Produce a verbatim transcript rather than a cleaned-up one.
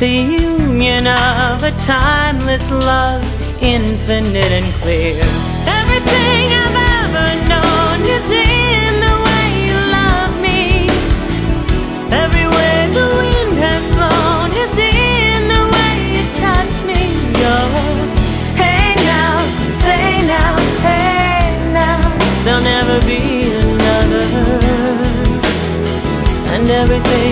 the union of a timeless love, infinite and clear. Everything I've ever known is in the way you love me. Everywhere the wind has blown is in the way you touch me. Oh, hey now, say now, hey now, there'll never be another. And everything